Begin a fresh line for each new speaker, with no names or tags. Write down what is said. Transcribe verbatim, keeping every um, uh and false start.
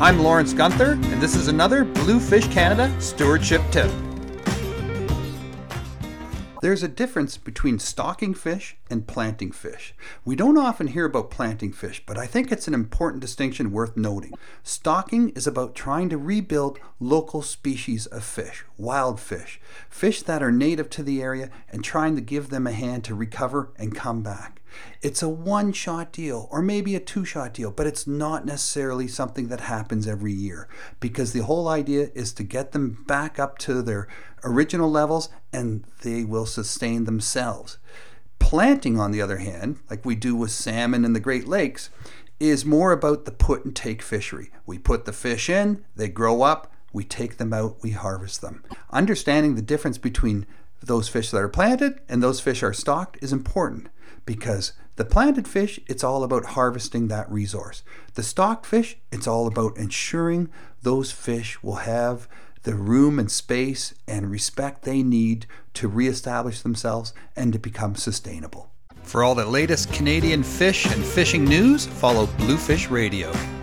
I'm Lawrence Gunther, and this is another Bluefish Canada Stewardship Tip. There's a difference between stocking fish and planting fish. We don't often hear about planting fish, but I think it's an important distinction worth noting. Stocking is about trying to rebuild local species of fish, wild fish, fish that are native to the area, and trying to give them a hand to recover and come back. It's a one-shot deal or maybe a two-shot deal, but it's not necessarily something that happens every year, because the whole idea is to get them back up to their original levels and they will sustain themselves. Planting, on the other hand, like we do with salmon in the Great Lakes, is more about the put and take fishery. We put the fish in, they grow up, we take them out, we harvest them. Understanding the difference between those fish that are planted and those fish are stocked is important, because the planted fish, it's all about harvesting that resource. The stocked fish, it's all about ensuring those fish will have the room and space and respect they need to reestablish themselves and to become sustainable. For all the latest Canadian fish and fishing news, follow Bluefish Radio.